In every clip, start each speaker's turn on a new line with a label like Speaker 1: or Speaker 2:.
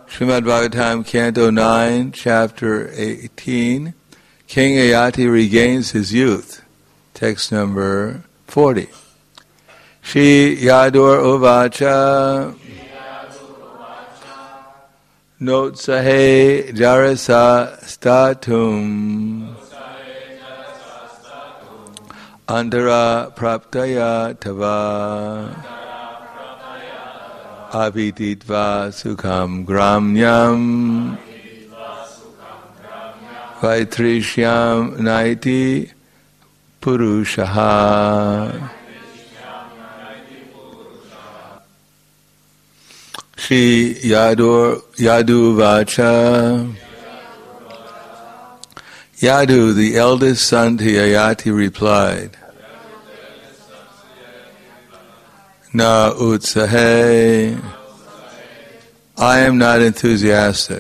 Speaker 1: Srimad Bhagavatam, Canto 9, Chapter 18, King Yayati regains his youth. Text number 40. Shri Yadur Uvacha Notsahe Jarasa Statum Antara Praptaya Tava Abhiditva Sukham Gramyam Vaitrishyam Naiti Purushaha. Shri Yadu Vacha. Yadu, the eldest son to Yayati, replied, Na utsahe, I am not enthusiastic.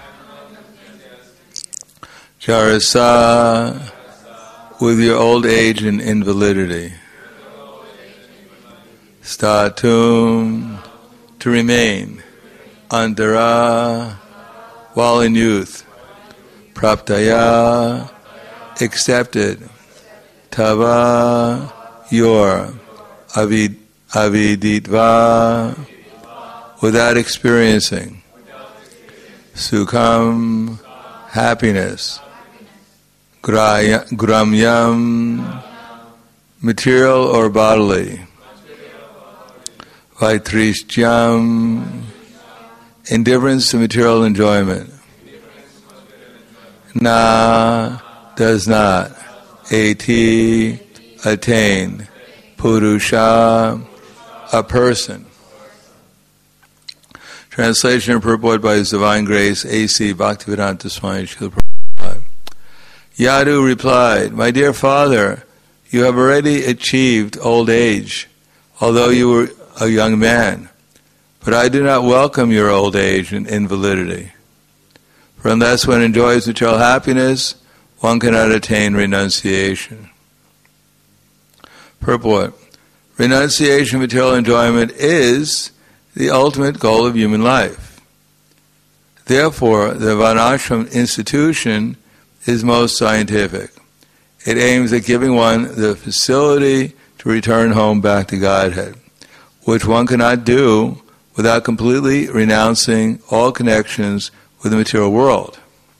Speaker 1: Jarasa, with your old age and invalidity. Statum, to remain. Antara, while in youth. Praptaya, accepted. Tava, your. Aviditva, without experiencing. Sukham, happiness. Gramyam, material or bodily. Vaitrishyam, indifference to material enjoyment. Na, does not. Ati, attain. Purusha, a person. Translation and purport by His Divine Grace, A.C. Bhaktivedanta Swami Srila Prabhupada. Yadu replied, My dear father, you have already achieved old age, although you were a young man. But I do not welcome your old age and invalidity. For unless one enjoys material happiness, one cannot attain renunciation. Purport. Renunciation of material enjoyment is the ultimate goal of human life. Therefore, the Varnashram institution is most scientific. It aims at giving one the facility to return home back to Godhead, which one cannot do without completely renouncing all connections with the material world.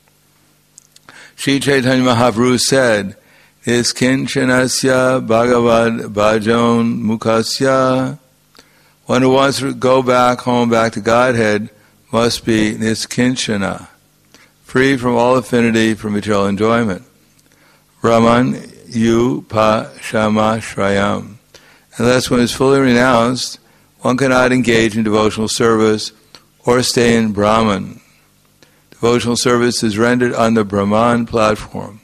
Speaker 1: Sri Chaitanya Mahaprabhu said, Niskinchanasya Bhagavad Bhajon Mukasya. One who wants to go back home, back to Godhead, must be Niskinchana, free from all affinity for material enjoyment. Brahman yu pa shama shrayam. Unless one is fully renounced, one cannot engage in devotional service or stay in Brahman. Devotional service is rendered on the Brahman platform.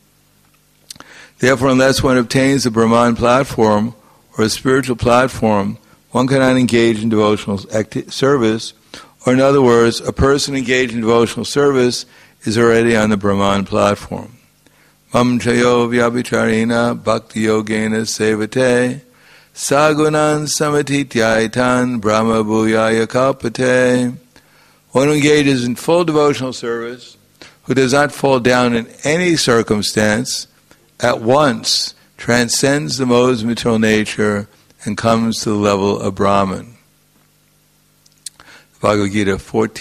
Speaker 1: Therefore, unless one obtains the Brahman platform or a spiritual platform, one cannot engage in devotional service, or in other words, a person engaged in devotional service is already on the Brahman platform. Mam chayo vyabhicharina bhakti yogena sevate sagunan samatityaitan brahma bhuyaya kalpate. One who engages in full devotional service, who does not fall down in any circumstance, at once transcends the modes of material nature and comes to the level of Brahman. Bhagavad Gita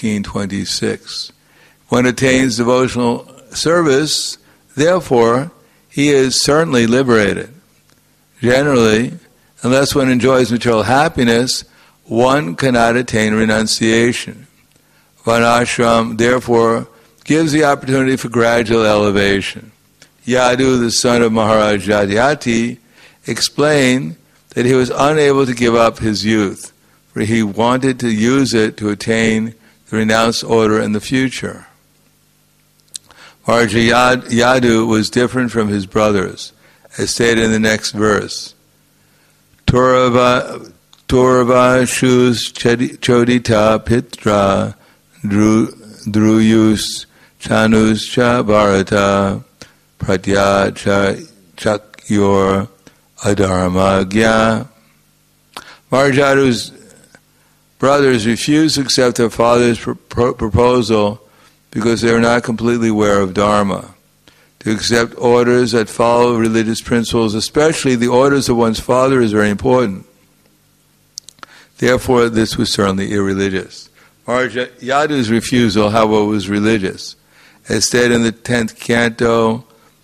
Speaker 1: 14:26. One attains devotional service, therefore he is certainly liberated. Generally, unless one enjoys material happiness, one cannot attain renunciation. Varnashram, therefore, gives the opportunity for gradual elevation. Yadu, the son of Maharaj Yadayati, explained that he was unable to give up his youth, for he wanted to use it to attain the renounced order in the future. Maharaj Yadu was different from his brothers, as stated in the next verse. Turava shus chodita pitra druyus chanus cha bharata pratya chakyor adharmagya. Maharaj Yadu's brothers refuse to accept their father's proposal because they are not completely aware of Dharma. To accept orders that follow religious principles, especially the orders of one's father, is very important. Therefore, this was certainly irreligious. Maharaj Yadu's refusal, however, was religious. As stated in the 10th canto,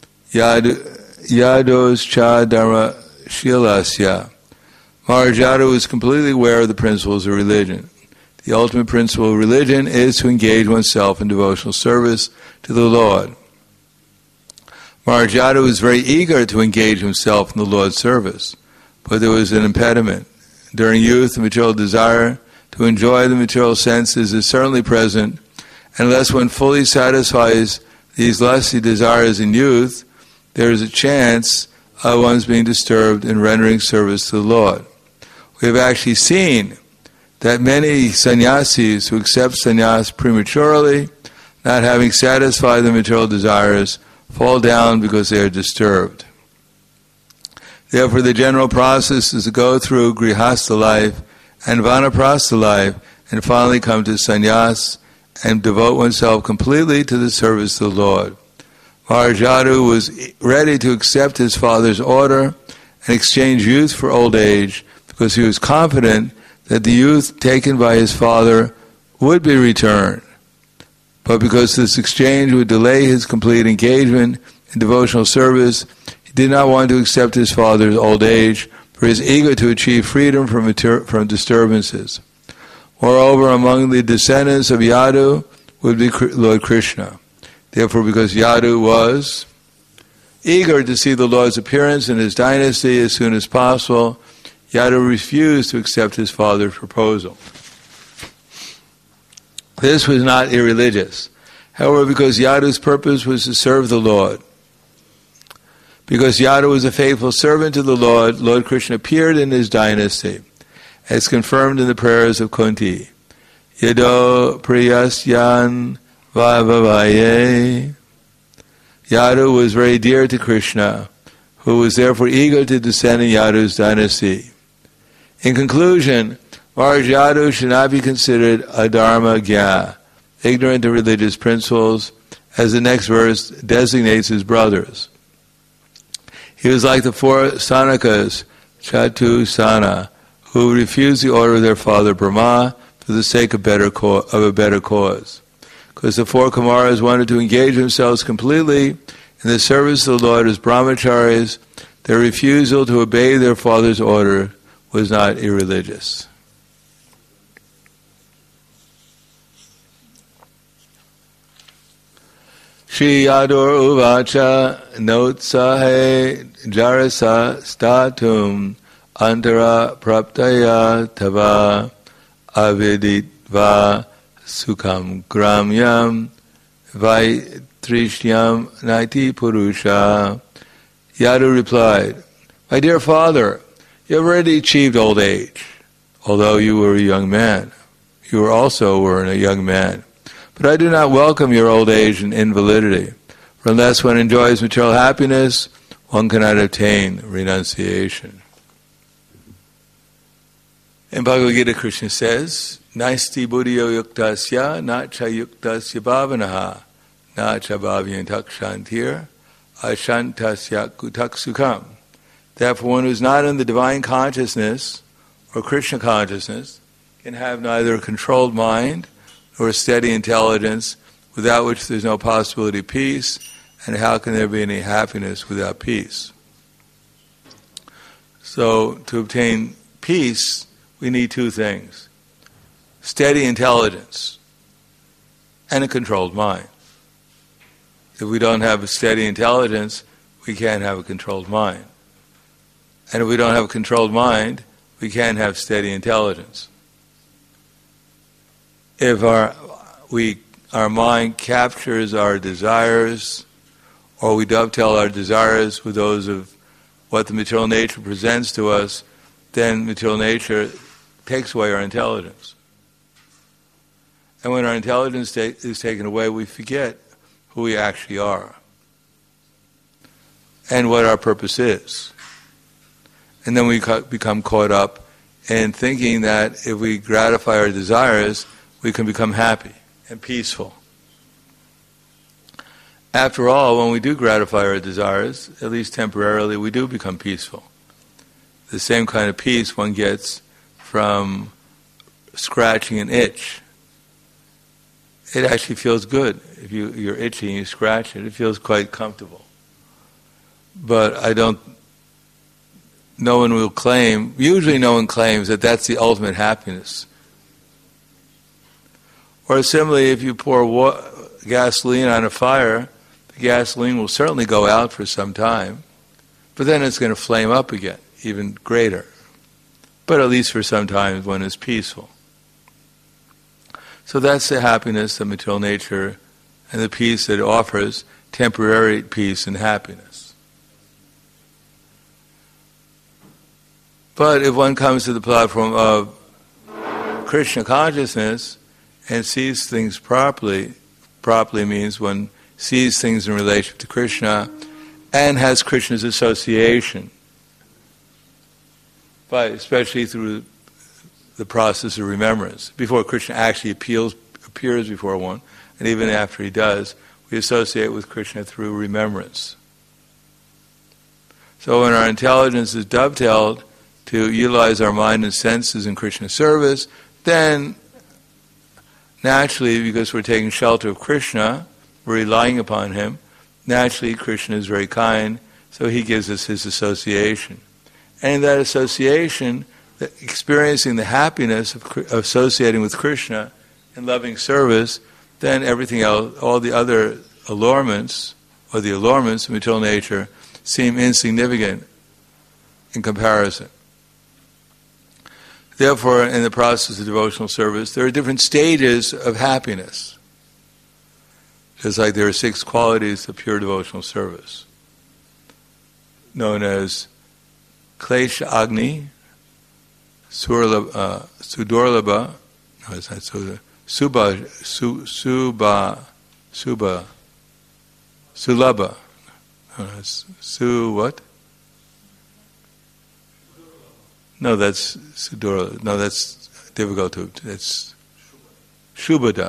Speaker 1: Yados cha dharma shilasya. Maharaj Yadu was completely aware of the principles of religion. The ultimate principle of religion is to engage oneself in devotional service to the Lord. Maharaj Yadu was very eager to engage himself in the Lord's service, but there was an impediment. During youth, the material desire to enjoy the material senses is certainly present, and unless one fully satisfies these lusty desires in youth, there is a chance of one's being disturbed in rendering service to the Lord. We have actually seen that many sannyasis who accept sannyas prematurely, not having satisfied the material desires, fall down because they are disturbed. Therefore, the general process is to go through grihastha life and vanaprastha life and finally come to sannyas and devote oneself completely to the service of the Lord. Maharaj Yadu was ready to accept his father's order and exchange youth for old age because he was confident that the youth taken by his father would be returned. But because this exchange would delay his complete engagement in devotional service, he did not want to accept his father's old age, for he is eager to achieve freedom from disturbances. Moreover, among the descendants of Yadu would be Lord Krishna. Therefore, because Yadu was eager to see the Lord's appearance in his dynasty as soon as possible, Yadu refused to accept his father's proposal. This was not irreligious. However, because Yadu's purpose was to serve the Lord, because Yadu was a faithful servant to the Lord, Lord Krishna appeared in his dynasty, as confirmed in the prayers of Kunti. Yado priyasyan vavavaye. Yadu was very dear to Krishna, who was therefore eager to descend in Yadu's dynasty. In conclusion, Maharaj Yadu should not be considered a dharma gya, ignorant of religious principles, as the next verse designates his brothers. He was like the four Sanakas, Chatusana, who refused the order of their father Brahma for the sake of a better cause. Because the four Kumaras wanted to engage themselves completely in the service of the Lord as brahmacharis, their refusal to obey their father's order was not irreligious. Shri Yadur Uvacha Notsahe Jarasa Statum Antara Praptaya Tava Aviditva Sukham Gramyam Vaitrishyam Naiti Purusha. Yadu replied, "My dear father, you have already achieved old age, although you were a young man. You were a young man. But I do not welcome your old age and invalidity, for unless one enjoys material happiness, one cannot obtain renunciation." In Bhagavad Gita, Krishna says, "Naisti buddhiyo yuktasya, na cha yuktasya bhavanaha, na cha bhavyantak shantir, ashantasya kutak sukham." Therefore, one who is not in the divine consciousness or Krishna consciousness can have neither a controlled mind or a steady intelligence, without which there is no possibility of peace, and how can there be any happiness without peace? So, to obtain peace, we need two things: steady intelligence and a controlled mind. If we don't have a steady intelligence, we can't have a controlled mind. And if we don't have a controlled mind, we can't have steady intelligence. If our mind captures our desires, or we dovetail our desires with those of what the material nature presents to us, then material nature takes away our intelligence. And when our intelligence is taken away, we forget who we actually are and what our purpose is. And then we become caught up in thinking that if we gratify our desires, we can become happy and peaceful. After all, when we do gratify our desires, at least temporarily, we do become peaceful. The same kind of peace one gets from scratching an itch. It actually feels good. If you're itching, you scratch it, it feels quite comfortable. But no one will claim, usually no one claims that that's the ultimate happiness. Or similarly, if you pour gasoline on a fire, the gasoline will certainly go out for some time, but then it's going to flame up again, even greater. But at least for some time when it's peaceful. So that's the happiness of material nature and the peace that it offers, temporary peace and happiness. But if one comes to the platform of Krishna consciousness and sees things properly means one sees things in relation to Krishna and has Krishna's association, especially through the process of remembrance. Before Krishna actually appears before one, and even after he does, we associate with Krishna through remembrance. So when our intelligence is dovetailed to utilize our mind and senses in Krishna's service, then naturally, because we're taking shelter of Krishna, we're relying upon him, naturally Krishna is very kind, so he gives us his association. And in that association, experiencing the happiness of associating with Krishna in loving service, then everything else, all the other allurements, or the allurements of material nature, seem insignificant in comparison. Therefore, in the process of devotional service, there are different stages of happiness. Just like there are 6 qualities of pure devotional service, known as Klesha Agni, Sudurlabha, no, it's not Sudurlabha, Sulabha. No, it's what? No, that's Sudurlabha. No, that's difficult to. It's Shubhada,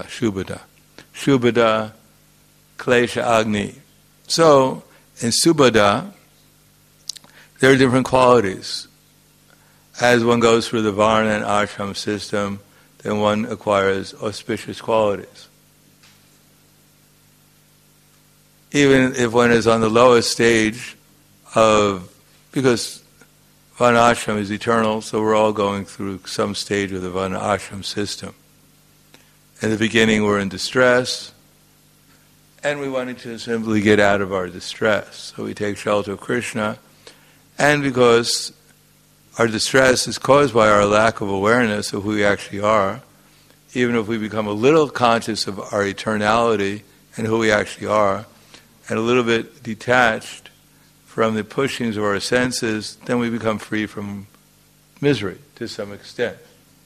Speaker 1: Klesha Agni. So, in Subhada, there are different qualities. As one goes through the Varna and Ashram system, then one acquires auspicious qualities. Even if one is on the lowest stage because Varna Ashram is eternal, so we're all going through some stage of the Varna Ashram system. In the beginning we're in distress, and we wanted to simply get out of our distress. So we take shelter of Krishna, and because our distress is caused by our lack of awareness of who we actually are, even if we become a little conscious of our eternality and who we actually are, and a little bit detached from the pushings of our senses, then we become free from misery to some extent.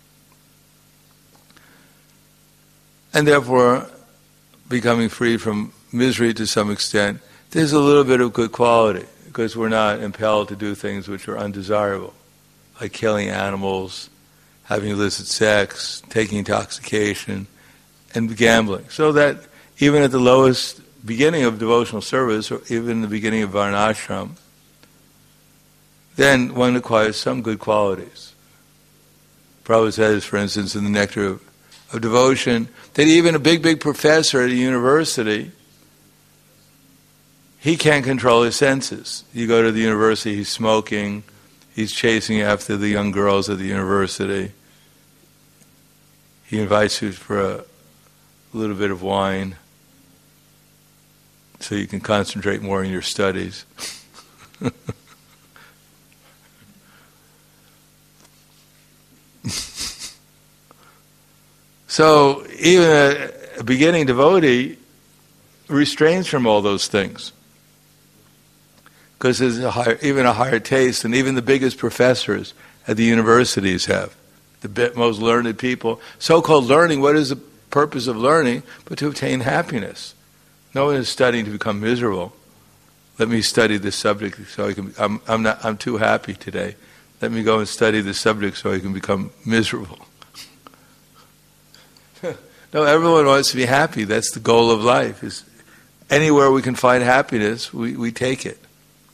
Speaker 1: And therefore, becoming free from misery to some extent, there's a little bit of good quality, because we're not impelled to do things which are undesirable, like killing animals, having illicit sex, taking intoxication, and gambling. So that even at the lowest beginning of devotional service, or even the beginning of Varnashram, then one acquires some good qualities. Prabhupada says, for instance, in the Nectar of Devotion, that even a big professor at a university, he can't control his senses. You go to the university, he's smoking, he's chasing after the young girls at the university. He invites you for a little bit of wine so you can concentrate more on your studies. So even a beginning devotee restrains from all those things, because there's even a higher taste than even the biggest professors at the universities have. The most learned people. So-called learning, what is the purpose of learning but to obtain happiness? No one is studying to become miserable. Let me study this subject so I can. I'm too happy today. let me go and study the subject so I can become miserable. No, everyone wants to be happy. That's the goal of life. Is anywhere we can find happiness, we take it.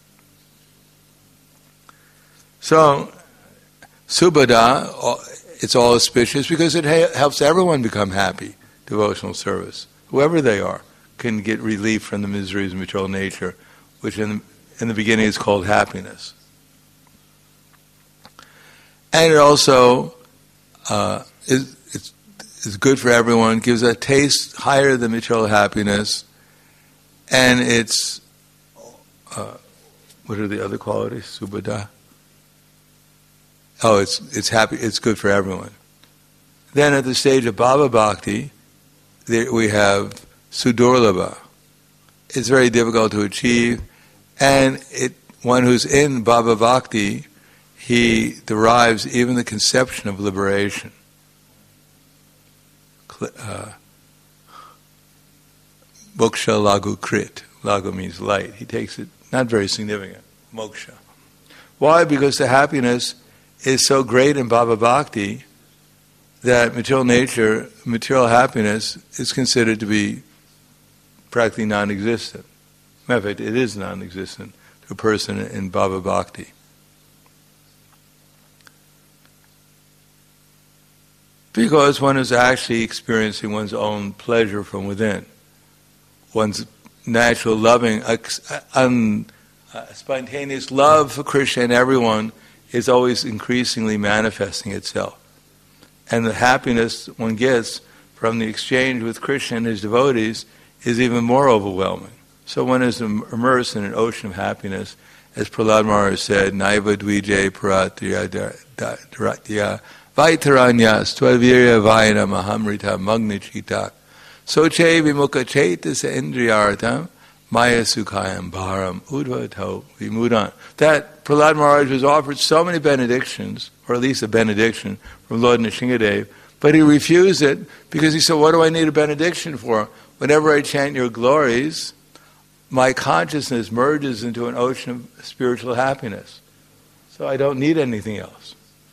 Speaker 1: So, Subhada, it's all auspicious because it helps everyone become happy. Devotional service, whoever they are, can get relief from the miseries of material nature, which in the beginning is called happiness. And it also is good for everyone, gives a taste higher than material happiness, and it's, what are the other qualities? Subhada? Oh, it's happy. It's good for everyone. Then at the stage of Bhava Bhakti, we have Sudurlabha. It's very difficult to achieve, and one who's in Bhava Bhakti, he derives even the conception of liberation. Moksha lagu krit. Lagu means light. He takes it, not very significant, moksha. Why? Because the happiness is so great in Bhava Bhakti that material happiness is considered to be practically non-existent. Matter of fact, it is non-existent to a person in Bhava Bhakti. Because one is actually experiencing one's own pleasure from within. One's natural loving, spontaneous love for Krishna and everyone is always increasingly manifesting itself. And the happiness one gets from the exchange with Krishna and his devotees is even more overwhelming. So one is immersed in an ocean of happiness, as Prahlad Maharaj said, Naiva dvijay paratya vaitaranyas tvavirya vayana mahamrita magnichita soche vimukha chaitasa indriyartam maya sukhayam bharam udvato vimudan. That Prahlad Maharaj was offered so many benedictions, or at least a benediction from Lord Nrsingadev, but he refused it because he said, what do I need a benediction for? Whenever I chant your glories, my consciousness merges into an ocean of spiritual happiness. So I don't need anything else.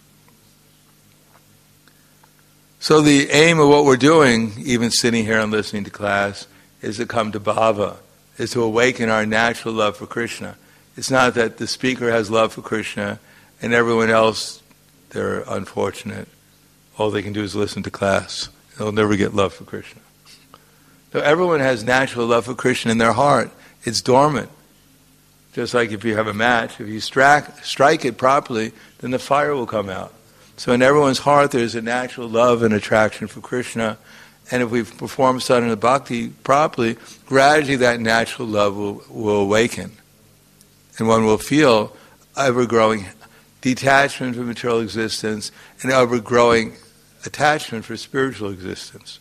Speaker 1: So the aim of what we're doing, even sitting here and listening to class, is to come to bhava, is to awaken our natural love for Krishna. It's not that the speaker has love for Krishna and everyone else, they're unfortunate. All they can do is listen to class. They'll never get love for Krishna. So everyone has natural love for Krishna in their heart. It's dormant. Just like if you have a match, if you strike it properly, then the fire will come out. So in everyone's heart there's a natural love and attraction for Krishna, and if we perform sadhana bhakti properly, gradually that natural love will awaken. And one will feel ever-growing detachment from material existence and ever-growing attachment for spiritual existence.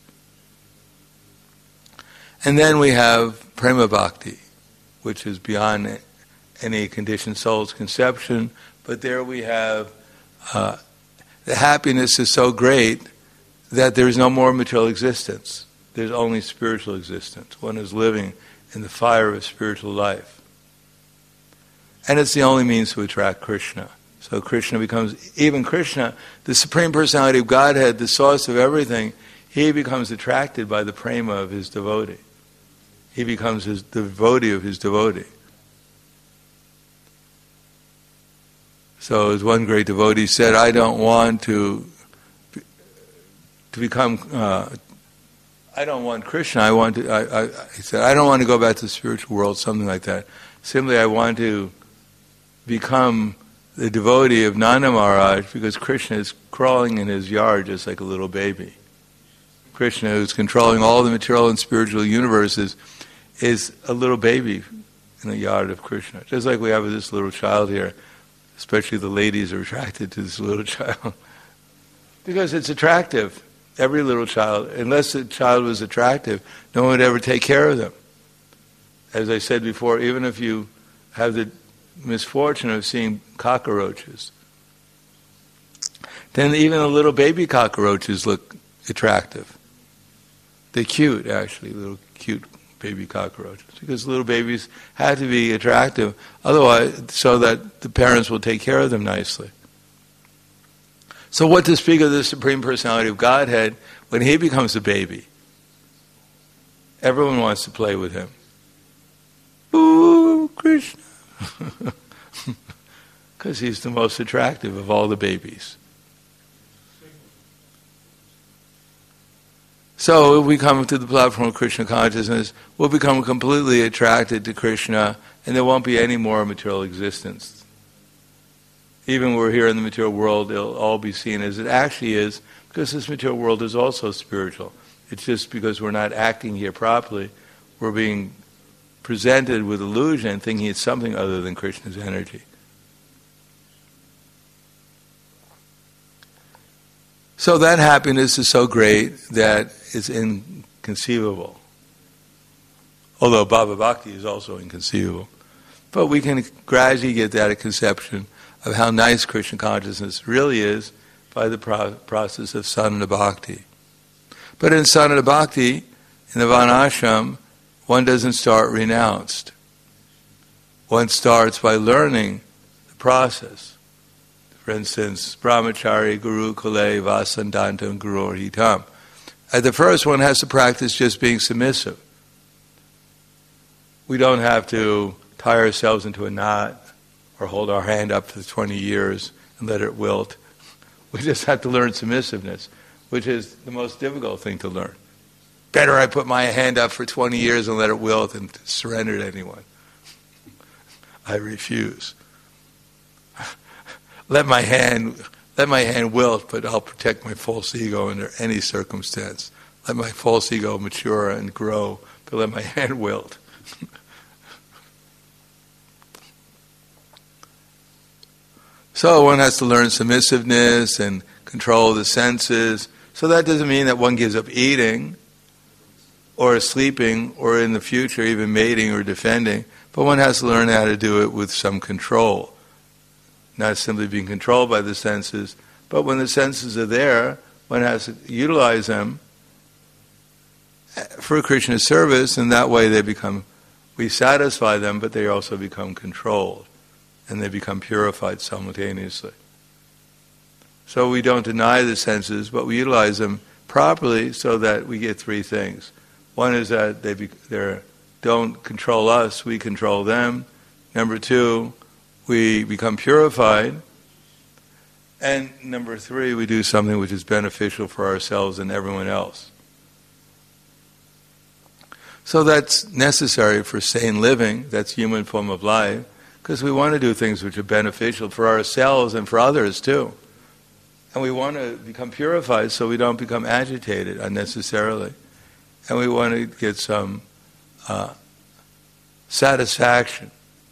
Speaker 1: And then we have prema bhakti, which is beyond any conditioned soul's conception, but there we have the happiness is so great that there is no more material existence. There's only spiritual existence. One is living in the fire of spiritual life. And it's the only means to attract Krishna. So Krishna becomes, even Krishna, the Supreme Personality of Godhead, the source of everything, he becomes attracted by the prema of his devotee. He becomes the devotee of his devotee. So as one great devotee said, I don't want to become, I don't want Krishna, he said, I don't want to go back to the spiritual world, something like that. Simply I want to become the devotee of Nanda Maharaj because Krishna is crawling in his yard just like a little baby. Krishna, who's controlling all the material and spiritual universes, is a little baby in the yard of Krishna. Just like we have this little child here, especially the ladies are attracted to this little child. Because it's attractive. Every little child, unless the child was attractive, no one would ever take care of them. As I said before, even if you have the misfortune of seeing cockroaches, then even the little baby cockroaches look attractive. They're cute, actually, little cute baby cockroaches, because little babies have to be attractive, otherwise, so that the parents will take care of them nicely. So what to speak of the Supreme Personality of Godhead when he becomes a baby? Everyone wants to play with him. Ooh, Krishna. Because he's the most attractive of all the babies. So if we come to the platform of Krishna consciousness, we'll become completely attracted to Krishna, and there won't be any more material existence. Even when we're here in the material world, it'll all be seen as it actually is, because this material world is also spiritual. It's just because we're not acting here properly, we're being presented with illusion, thinking it's something other than Krishna's energy. So that happiness is so great that it's inconceivable. Although Bhava Bhakti is also inconceivable. But we can gradually get that conception of how nice Krishna consciousness really is by the process of sadhana bhakti. But in sadhana bhakti, in the Varnashram, one doesn't start renounced. One starts by learning the process. For instance, brahmachari, guru, kule, vasandantam, guru, hitam. At the first, one has to practice just being submissive. We don't have to tie ourselves into a knot or hold our hand up for 20 years and let it wilt. We just have to learn submissiveness, which is the most difficult thing to learn. Better I put my hand up for 20 years and let it wilt than to surrender to anyone. I refuse. Let my hand wilt, but I'll protect my false ego under any circumstance. Let my false ego mature and grow, but let my hand wilt. So one has to learn submissiveness and control the senses. So that doesn't mean that one gives up eating or sleeping or in the future even mating or defending, but one has to learn how to do it with some control. Not simply being controlled by the senses, but when the senses are there, one has to utilize them for Krishna's service, and that way we satisfy them, but they also become controlled. And they become purified simultaneously. So we don't deny the senses, but we utilize them properly so that we get three things. One is that they don't control us, we control them. Number two, we become purified. And number three, we do something which is beneficial for ourselves and everyone else. So that's necessary for sane living, that's human form of life. Because we want to do things which are beneficial for ourselves and for others too. And we want to become purified so we don't become agitated unnecessarily. And we want to get some satisfaction.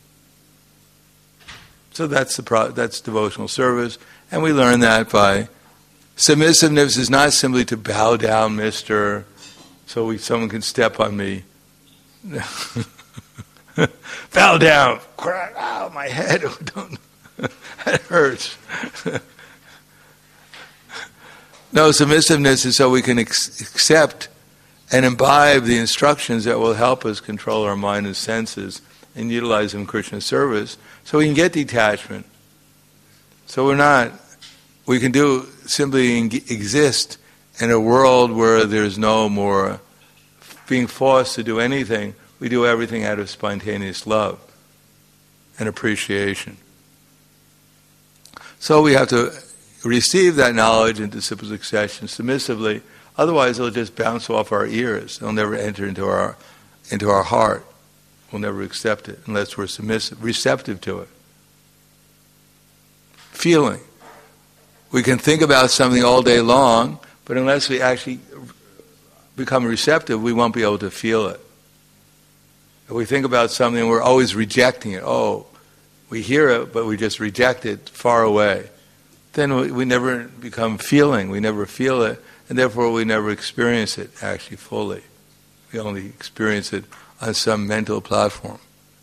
Speaker 1: So that's devotional service. And we learn that by submissiveness is not simply to bow down, mister, so someone can step on me. Bow down. Ow, my head. That hurts. No, submissiveness is so we can accept and imbibe the instructions that will help us control our mind and senses and utilize them in Krishna's service so we can get detachment. So we can simply exist in a world where there's no more being forced to do anything. We do everything out of spontaneous love and appreciation. So we have to receive that knowledge in disciple succession submissively. Otherwise, it'll just bounce off our ears. It'll never enter into our heart. We'll never accept it unless we're receptive to it. Feeling. We can think about something all day long, but unless we actually become receptive, we won't be able to feel it. If we think about something, we're always rejecting it. Oh, we hear it, but we just reject it far away. Then we never become feeling. We never feel it, and therefore we never experience it actually fully. We only experience it on some mental platform.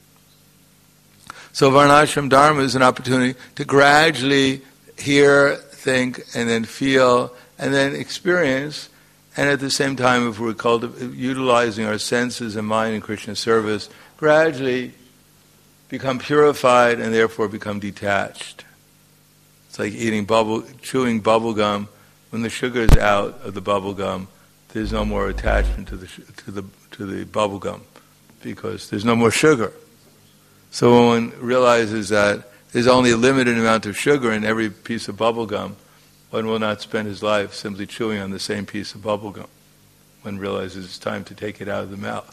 Speaker 1: So Varnashram Dharma is an opportunity to gradually hear, think, and then feel, and then experience. And at the same time, if we're utilizing our senses and mind in Krishna's service, gradually become purified and therefore become detached. It's like chewing bubble gum. When the sugar is out of the bubble gum, there's no more attachment to the bubble gum because there's no more sugar. So when one realizes that there's only a limited amount of sugar in every piece of bubble gum, one will not spend his life simply chewing on the same piece of bubble gum. One realizes it's time to take it out of the mouth.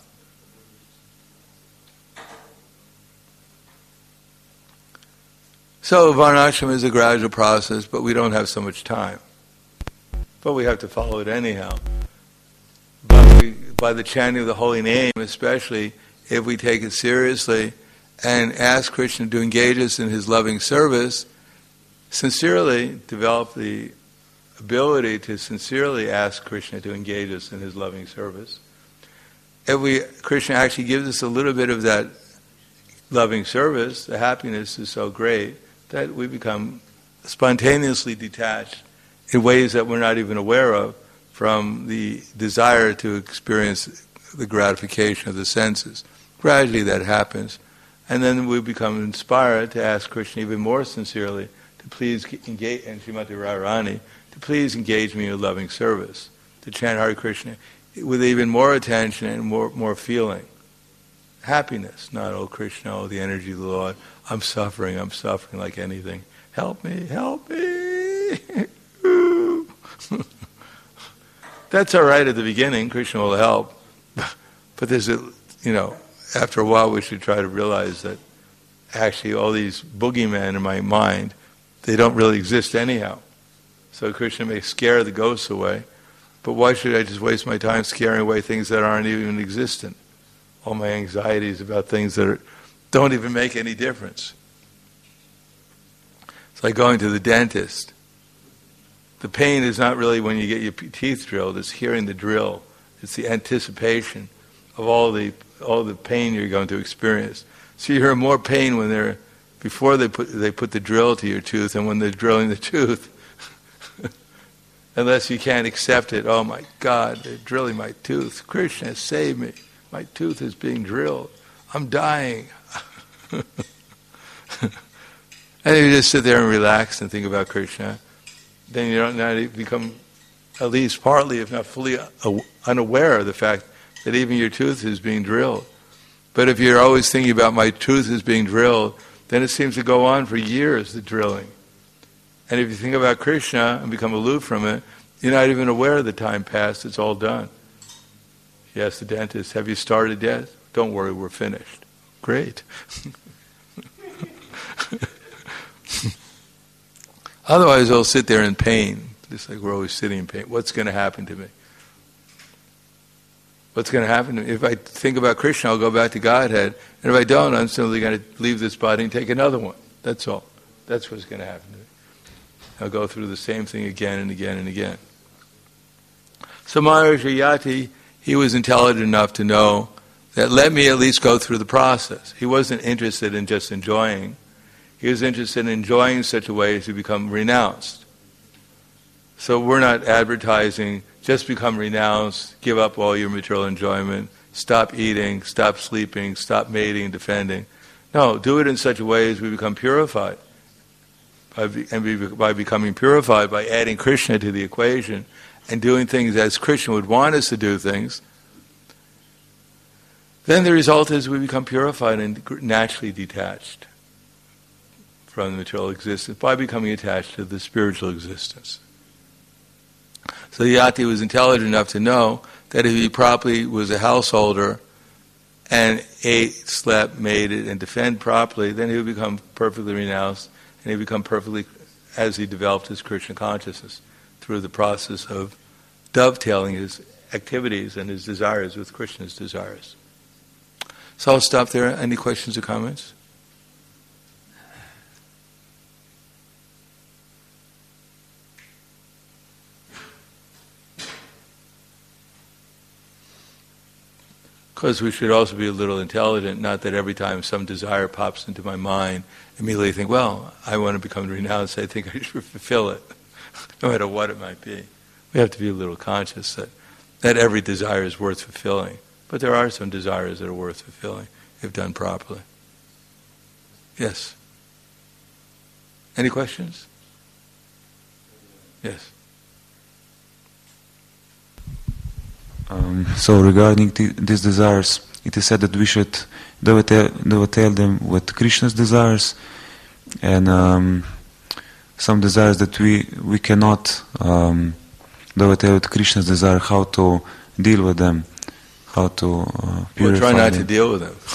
Speaker 1: So Varnashram is a gradual process, but we don't have so much time. But we have to follow it anyhow. By the chanting of the holy name, especially if we take it seriously and ask Krishna to engage us in his loving service, sincerely develop the ability to sincerely ask Krishna to engage us in his loving service. If Krishna actually gives us a little bit of that loving service, the happiness is so great that we become spontaneously detached in ways that we're not even aware of from the desire to experience the gratification of the senses. Gradually that happens. And then we become inspired to ask Krishna even more sincerely to please engage, and Srimati Radharani, to please engage me in loving service, to chant Hare Krishna with even more attention and more feeling. Happiness, not, oh Krishna, oh the energy of the Lord, I'm suffering like anything. Help me. That's all right at the beginning, Krishna will help. But there's after a while we should try to realize that actually all these boogeymen in my mind, they don't really exist anyhow. So Krishna may scare the ghosts away, but why should I just waste my time scaring away things that aren't even existent? All my anxieties about things that don't even make any difference. It's like going to the dentist. The pain is not really when you get your teeth drilled, it's hearing the drill. It's the anticipation of all the pain you're going to experience. So you hear more pain when before they put the drill to your tooth than when they're drilling the tooth. Unless you can't accept it. Oh my God, they're drilling my tooth. Krishna, save me. My tooth is being drilled. I'm dying. And you just sit there and relax and think about Krishna. Then you don't now become at least partly, if not fully, unaware of the fact that even your tooth is being drilled. But if you're always thinking about my tooth is being drilled, then it seems to go on for years, the drilling. And if you think about Krishna and become aloof from it, you're not even aware of the time passed, it's all done. You ask the dentist, have you started yet? Don't worry, we're finished. Great. Otherwise, they'll sit there in pain, just like we're always sitting in pain. What's going to happen to me? What's going to happen to me? If I think about Krishna, I'll go back to Godhead. And if I don't, I'm simply going to leave this body and take another one. That's all. That's what's going to happen to me. I'll go through the same thing again and again and again. So Maharishi Yati, he was intelligent enough to know that let me at least go through the process. He wasn't interested in just enjoying. He was interested in enjoying in such a way as to become renounced. So we're not advertising, just become renounced, give up all your material enjoyment, stop eating, stop sleeping, stop mating, defending. No, do it in such a way as we become purified. By becoming purified, by adding Krishna to the equation and doing things as Krishna would want us to do things, then the result is we become purified and naturally detached from the material existence by becoming attached to the spiritual existence. So Yati was intelligent enough to know that if he properly was a householder and ate, slept, mated, and defended properly, then he would become perfectly renounced, and he would become perfectly, as he developed his Krishna consciousness through the process of dovetailing his activities and his desires with Krishna's desires. So I'll stop there. Any questions or comments? Because we should also be a little intelligent, not that every time some desire pops into my mind, immediately think, well, I want to become renounced, I think I should fulfill it, no matter what it might be. We have to be a little conscious that every desire is worth fulfilling. But there are some desires that are worth fulfilling, if done properly. Yes? Any questions? Yes.
Speaker 2: So regarding these desires, it is said that we should dovetail them with Krishna's desires, and some desires that we cannot dovetail with Krishna's desire, how to deal with them, how to purify
Speaker 1: We'll try not
Speaker 2: them.
Speaker 1: to deal with them.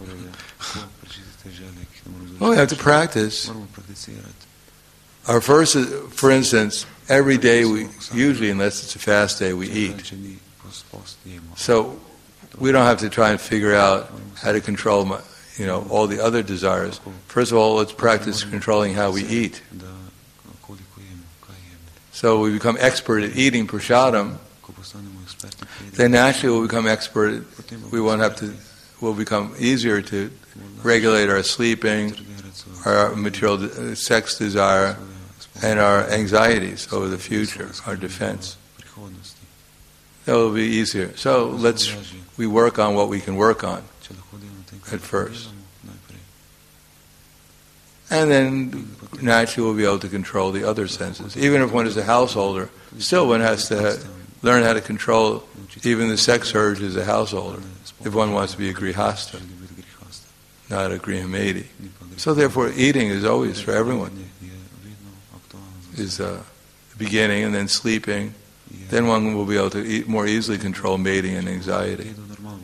Speaker 1: Well, we have to practice. Our first, for instance, every day usually, unless it's a fast day, we eat. So we don't have to try and figure out how to control, all the other desires. First of all, let's practice controlling how we eat. So we become expert at eating prasadam. Then naturally we'll become expert. Will become easier to regulate our sleeping, our material sex desire, and our anxieties over the future, our defense. That will be easier. So we work on what we can work on at first. And then naturally we'll be able to control the other senses. Even if one is a householder, still one has to learn how to control even the sex urge as a householder, if one wants to be a grihasta, not a grihamedi. So therefore eating is always for everyone, is the beginning, and then sleeping. Then one will be able to more easily control mating and anxiety.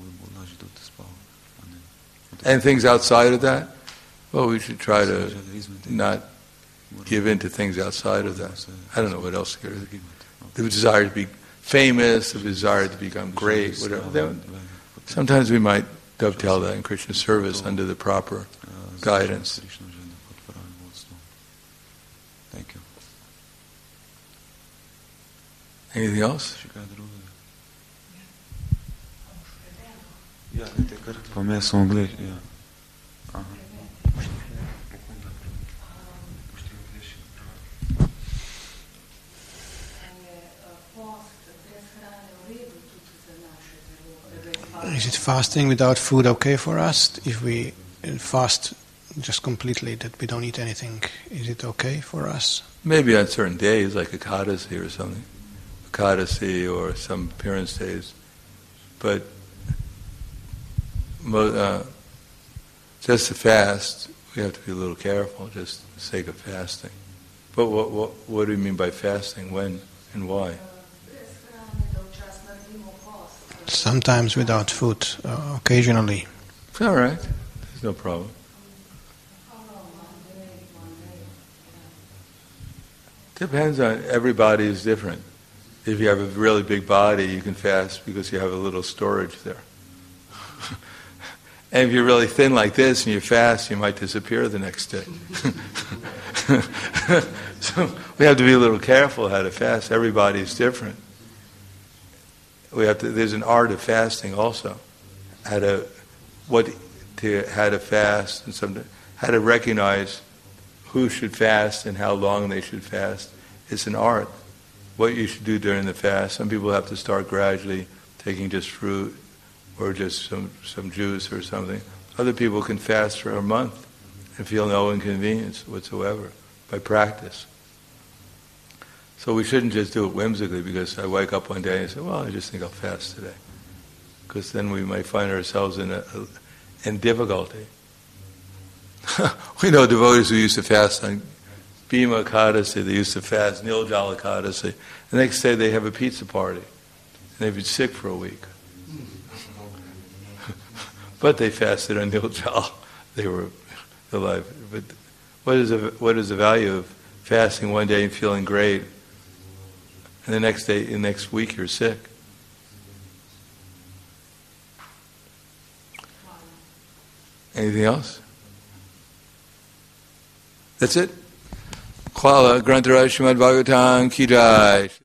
Speaker 1: And things outside of that, well, we should try to not give in to things outside of that. I don't know what else here. The desire to be famous, the desire to become great, whatever. Then sometimes we might dovetail that in Krishna service under the proper guidance.
Speaker 2: Thank you.
Speaker 1: Anything else?
Speaker 3: Is it fasting without food okay for us? If we fast just completely, that we don't eat anything, is it okay for us?
Speaker 1: Maybe on certain days, like Ekadasi or something. Ekadasi or some appearance days. But just to fast, we have to be a little careful, just for the sake of fasting. But what do you mean by fasting? When and why?
Speaker 3: Sometimes without food, occasionally.
Speaker 1: It's all right. There's no problem. Depends on, everybody is different. If you have a really big body, you can fast because you have a little storage there. And if you're really thin like this and you fast, you might disappear the next day. So we have to be a little careful how to fast. Everybody is different. There's an art of fasting also. How to fast, and how to recognize who should fast and how long they should fast. It's an art. What you should do during the fast. Some people have to start gradually, taking just fruit or just some juice or something. Other people can fast for a month and feel no inconvenience whatsoever by practice. So we shouldn't just do it whimsically because I wake up one day and say, well, I just think I'll fast today. Because then we might find ourselves in difficulty. We know devotees who used to fast on Bhima Ekadasi, they used to fast Niljala Ekadasi. The next day they have a pizza party. And they've been sick for a week. But they fasted on Niljala. They were alive. But what is the value of fasting one day and feeling great, and the next week you're sick? Anything else? That's it? Kvala Grantaraj Srimad Bhagavatam Ki Jai.